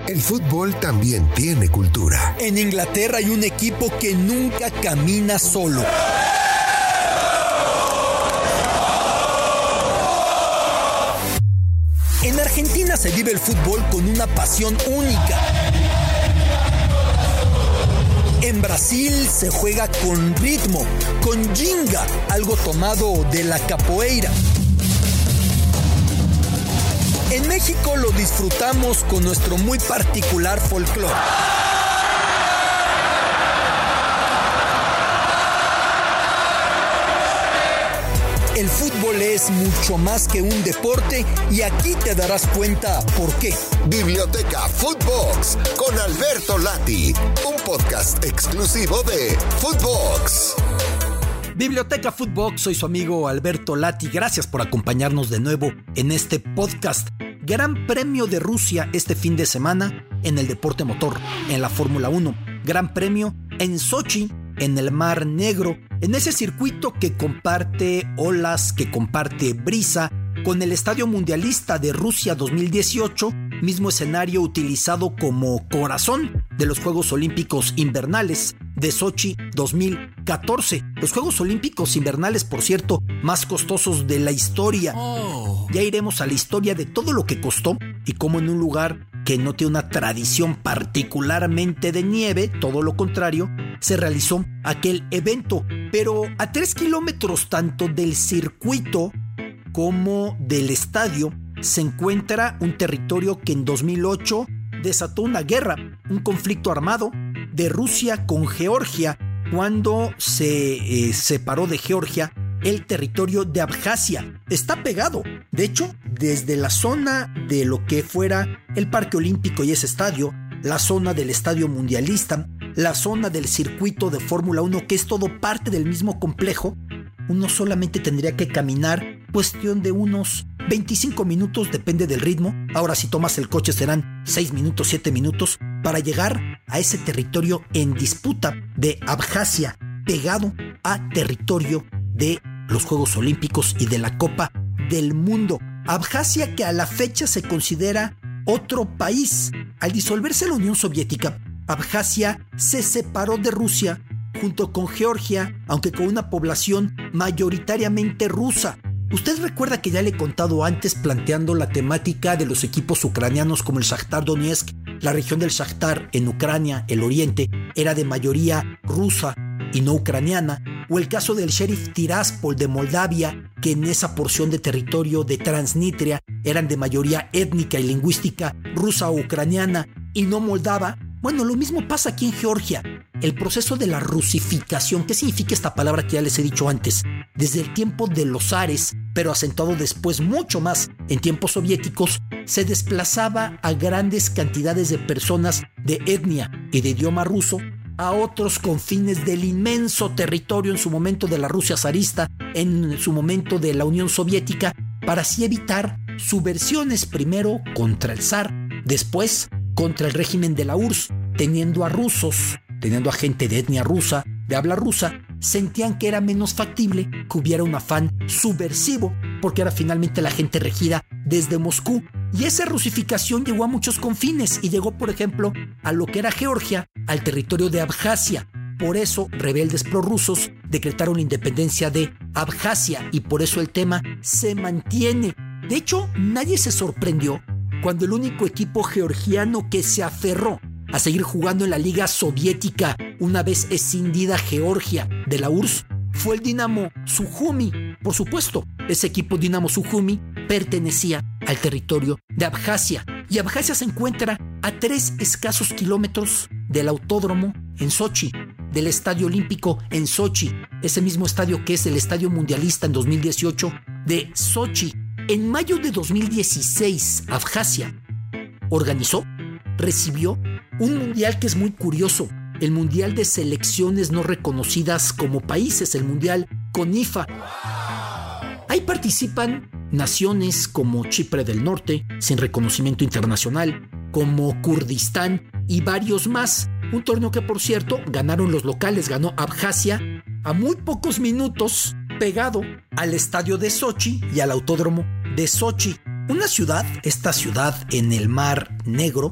El fútbol también tiene cultura. En Inglaterra hay un equipo que nunca camina solo. En Argentina se vive el fútbol con una pasión única. En Brasil se juega con ritmo, con ginga, algo tomado de la capoeira. En México lo disfrutamos con nuestro muy particular folclore. El fútbol es mucho más que un deporte y aquí te darás cuenta por qué. Biblioteca Footbox con Alberto Lati, un podcast exclusivo de Footbox. Biblioteca Footbox, soy su amigo Alberto Lati. Gracias por acompañarnos de nuevo en este podcast. Gran Premio de Rusia este fin de semana en el deporte motor, en la Fórmula 1. Gran Premio en Sochi, en el Mar Negro, en ese circuito que comparte olas, que comparte brisa con el Estadio Mundialista de Rusia 2018, mismo escenario utilizado como corazón de los Juegos Olímpicos Invernales de Sochi 2014. Los Juegos Olímpicos Invernales, por cierto, más costosos de la historia. Ya iremos a la historia de todo lo que costó y cómo en un lugar que no tiene una tradición particularmente de nieve, todo lo contrario, se realizó aquel evento. Pero a 3 kilómetros tanto del circuito como del estadio se encuentra un territorio que en 2008 desató una guerra, un conflicto armado de Rusia con Georgia cuando se separó de Georgia el territorio de Abjasia. Está pegado, de hecho, desde la zona de lo que fuera el Parque Olímpico y ese estadio, la zona del Estadio Mundialista, la zona del circuito de Fórmula 1, que es todo parte del mismo complejo. Uno solamente tendría que caminar cuestión de unos 25 minutos, depende del ritmo. Ahora si tomas el coche serán 6 minutos, 7 minutos para llegar a ese territorio en disputa de Abjasia, pegado a territorio de los Juegos Olímpicos y de la Copa del Mundo. Abjasia, que a la fecha se considera otro país. Al disolverse la Unión Soviética, Abjasia se separó de Rusia junto con Georgia, aunque con una población mayoritariamente rusa. Usted recuerda que ya le he contado antes planteando la temática de los equipos ucranianos como el Shakhtar Donetsk. La región del Shakhtar en Ucrania, el oriente, era de mayoría rusa y no ucraniana. O el caso del Sheriff Tiraspol de Moldavia, que en esa porción de territorio de Transnistria eran de mayoría étnica y lingüística rusa o ucraniana y no moldava. Bueno, lo mismo pasa aquí en Georgia. El proceso de la rusificación, ¿qué significa esta palabra que ya les he dicho antes? Desde el tiempo de los zares, pero acentuado después mucho más en tiempos soviéticos, se desplazaba a grandes cantidades de personas de etnia y de idioma ruso a otros confines del inmenso territorio en su momento de la Rusia zarista, en su momento de la Unión Soviética, para así evitar subversiones, primero contra el zar, después contra el régimen de la URSS. Teniendo a rusos, teniendo a gente de etnia rusa, de habla rusa, sentían que era menos factible que hubiera un afán subversivo, porque era finalmente la gente regida desde Moscú. Y esa rusificación llegó a muchos confines y llegó, por ejemplo, a lo que era Georgia, al territorio de Abjasia. Por eso, rebeldes prorrusos decretaron la independencia de Abjasia y por eso el tema se mantiene. De hecho, nadie se sorprendió cuando el único equipo georgiano que se aferró a seguir jugando en la Liga Soviética una vez escindida Georgia de la URSS fue el Dinamo Sujumi. Por supuesto, ese equipo Dinamo Sujumi pertenecía al territorio de Abjasia y Abjasia se encuentra a 3 escasos kilómetros del autódromo en Sochi, del Estadio Olímpico en Sochi, ese mismo estadio que es el Estadio Mundialista en 2018 de Sochi. En mayo de 2016, Abjasia recibió un mundial que es muy curioso, el Mundial de Selecciones No Reconocidas como Países, el Mundial CONIFA. Ahí participan naciones como Chipre del Norte, sin reconocimiento internacional, como Kurdistán y varios más. Un torneo que, por cierto, ganaron los locales, ganó Abjasia a muy pocos minutos, pegado al estadio de Sochi y al autódromo de Sochi. Una ciudad, esta ciudad en el Mar Negro,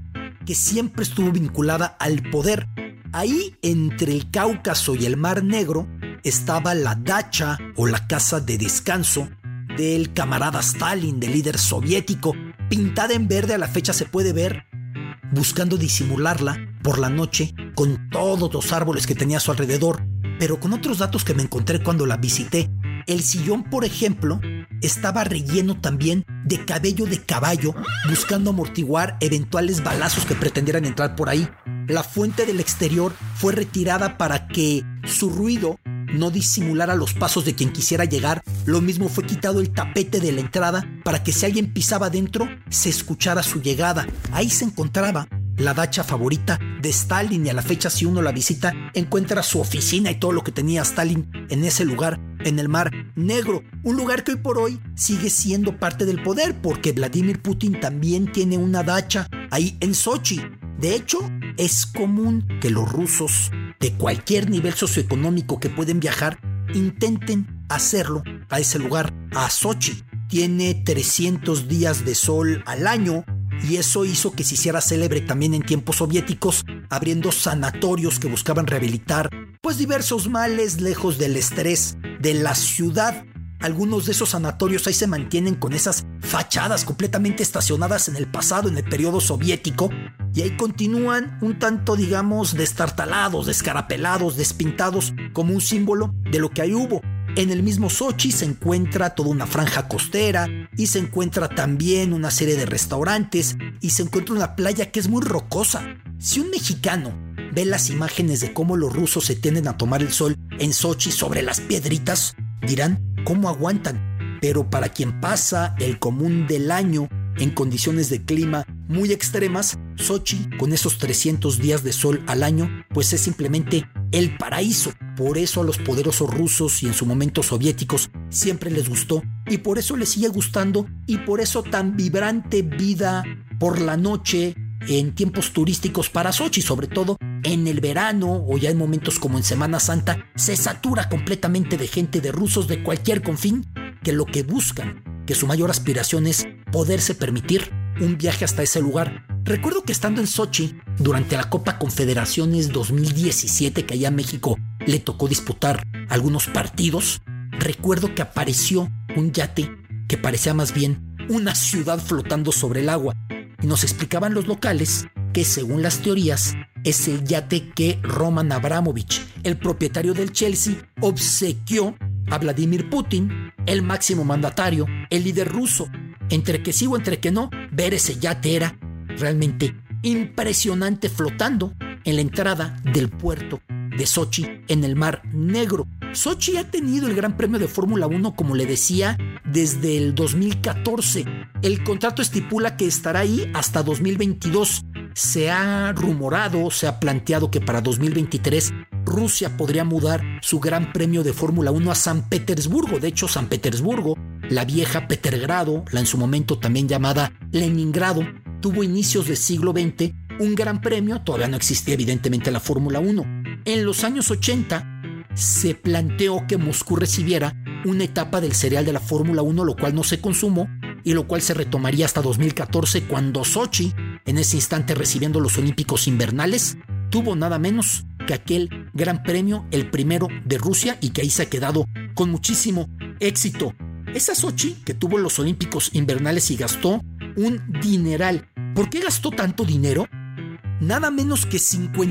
que siempre estuvo vinculada al poder. Ahí, entre el Cáucaso y el Mar Negro, estaba la dacha o la casa de descanso del camarada Stalin, del líder soviético. Pintada en verde, a la fecha se puede ver buscando disimularla por la noche con todos los árboles que tenía a su alrededor, pero con otros datos que me encontré cuando la visité. El sillón, por ejemplo, estaba relleno también de cabello de caballo, buscando amortiguar eventuales balazos que pretendieran entrar por ahí. La fuente del exterior fue retirada para que su ruido no disimulara los pasos de quien quisiera llegar. Lo mismo fue quitado el tapete de la entrada para que si alguien pisaba dentro se escuchara su llegada. Ahí se encontraba la dacha favorita de Stalin, y a la fecha, si uno la visita, encuentra su oficina y todo lo que tenía Stalin en ese lugar, en el Mar Negro. Un lugar que hoy por hoy sigue siendo parte del poder, porque Vladimir Putin también tiene una dacha ahí en Sochi. De hecho, es común que los rusos de cualquier nivel socioeconómico que pueden viajar intenten hacerlo a ese lugar, a Sochi. Tiene 300 días de sol al año, y eso hizo que se hiciera célebre también en tiempos soviéticos, abriendo sanatorios que buscaban rehabilitar pues diversos males lejos del estrés de la ciudad. Algunos de esos sanatorios ahí se mantienen con esas fachadas completamente estacionadas en el pasado, en el periodo soviético, y ahí continúan un tanto, digamos, destartalados, descarapelados, despintados, como un símbolo de lo que ahí hubo. En el mismo Sochi se encuentra toda una franja costera, y se encuentra también una serie de restaurantes, y se encuentra una playa que es muy rocosa. Si un mexicano ve las imágenes de cómo los rusos se tienden a tomar el sol en Sochi sobre las piedritas, dirán cómo aguantan. Pero para quien pasa el común del año en condiciones de clima muy extremas, Sochi, con esos 300 días de sol al año, pues es simplemente el paraíso. Por eso a los poderosos rusos y en su momento soviéticos siempre les gustó, y por eso les sigue gustando, y por eso tan vibrante vida por la noche en tiempos turísticos para Sochi, sobre todo en el verano o ya en momentos como en Semana Santa, se satura completamente de gente, de rusos de cualquier confín, que lo que buscan, que su mayor aspiración es poderse permitir un viaje hasta ese lugar. Recuerdo que estando en Sochi durante la Copa Confederaciones 2017, que allá a México le tocó disputar algunos partidos, recuerdo que apareció un yate que parecía más bien una ciudad flotando sobre el agua, y nos explicaban los locales que, según las teorías, es el yate que Roman Abramovich, el propietario del Chelsea, obsequió a Vladimir Putin, el máximo mandatario, el líder ruso. Entre que sí o entre que no, ver ese yate era realmente impresionante, flotando en la entrada del puerto de Sochi en el Mar Negro. Sochi ha tenido el Gran Premio de Fórmula 1, como le decía, desde el 2014. El contrato estipula que estará ahí hasta 2022. Se ha rumorado, se ha planteado que para 2023 Rusia podría mudar su Gran Premio de Fórmula 1 a San Petersburgo. De hecho, San Petersburgo, la vieja Petrogrado, la en su momento también llamada Leningrado, tuvo inicios del siglo XX un gran premio. Todavía no existía evidentemente la Fórmula 1. En los años 80 se planteó que Moscú recibiera una etapa del serial de la Fórmula 1, lo cual no se consumó, y lo cual se retomaría hasta 2014, cuando Sochi, en ese instante recibiendo los Olímpicos Invernales, tuvo nada menos que aquel gran premio, el primero de Rusia, y que ahí se ha quedado con muchísimo éxito. Esa Sochi que tuvo los Olímpicos Invernales y gastó un dineral. ¿Por qué gastó tanto dinero? Nada menos que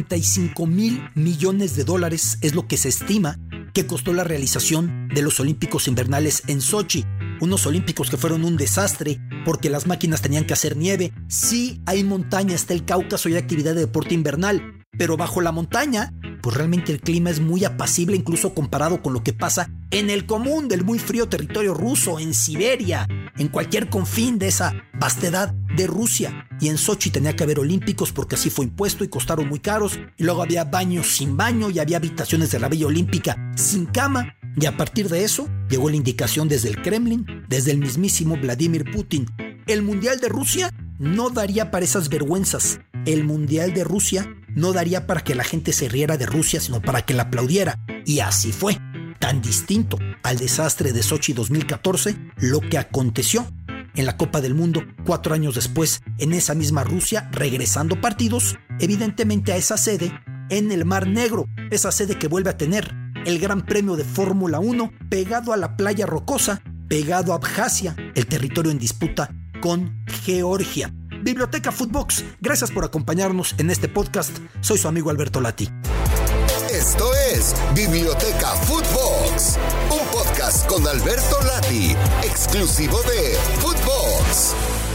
55,000 millones de dólares es lo que se estima que costó la realización de los Olímpicos Invernales en Sochi. Unos Olímpicos que fueron un desastre porque las máquinas tenían que hacer nieve. Sí, hay montaña, está el Cáucaso y hay actividad de deporte invernal, pero bajo la montaña, pues realmente el clima es muy apacible, incluso comparado con lo que pasa en el común del muy frío territorio ruso, en Siberia, en cualquier confín de esa vastedad de Rusia. Y en Sochi tenía que haber olímpicos porque así fue impuesto y costaron muy caros. Y luego había baños sin baño y había habitaciones de la Villa Olímpica sin cama. Y a partir de eso llegó la indicación desde el Kremlin, desde el mismísimo Vladimir Putin. El Mundial de Rusia no daría para esas vergüenzas. El Mundial de Rusia no daría para que la gente se riera de Rusia, sino para que la aplaudiera. Y así fue. Tan distinto al desastre de Sochi 2014, lo que aconteció en la Copa del Mundo 4 años después, en esa misma Rusia, regresando partidos, evidentemente a esa sede en el Mar Negro, esa sede que vuelve a tener el Gran Premio de Fórmula 1 pegado a la playa rocosa, pegado a Abjasia, el territorio en disputa con Georgia. Biblioteca Footbox, gracias por acompañarnos en este podcast. Soy su amigo Alberto Lati. Esto es Biblioteca Footbox, un podcast con Alberto Lati, exclusivo de Footbox.